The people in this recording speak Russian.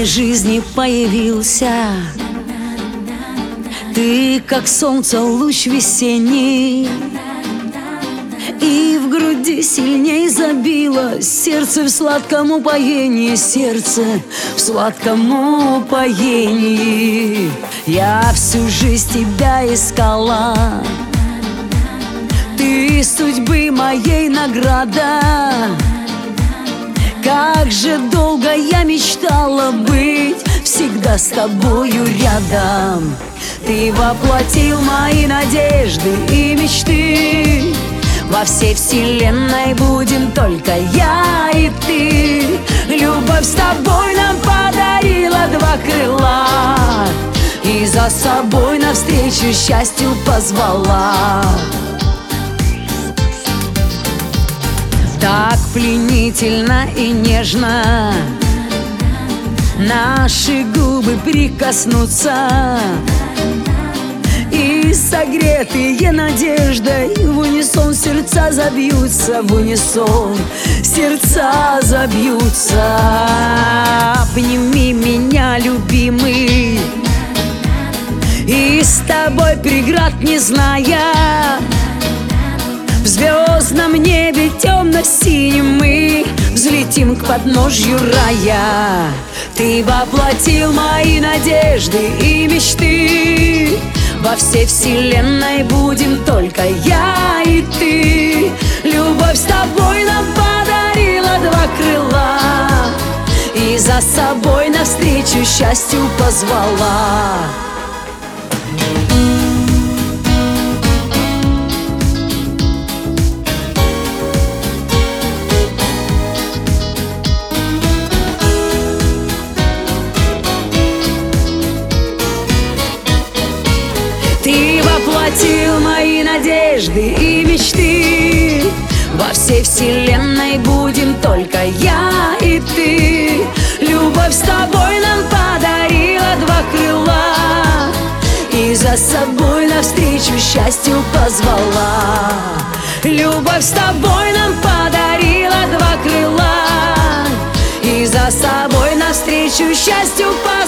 жизни появился. Ты, как солнце, луч весенний, и в груди сильней забилось сердце в сладком упоении, сердце в сладком упоении. Я всю жизнь тебя искала, ты судьбы моей награда. Как же долго я мечтала быть всегда с тобою рядом. Ты воплотил мои надежды и мечты. Во всей вселенной будем только я и ты. Любовь с тобой нам подарила два крыла, и за собой навстречу счастью позвала. Так пленительно и нежно наши губы прикоснутся, и согретые надеждой в унисон сердца забьются, в унисон сердца забьются. Обними меня, любимый, и с тобой преград не зная, в звездном небе темно-синим мы взлетим к подножью рая. Ты воплотил мои надежды и мечты. Во всей вселенной будем только я и ты. Любовь с тобой нам подарила два крыла, и за собой навстречу счастью позвала. Ты воплотил мои надежды и мечты. Во всей вселенной будем только я и ты. Любовь с тобой нам подарила два крыла, и за собой навстречу счастью позвала. Любовь с тобой нам подарила два крыла, и за собой навстречу счастью позвала.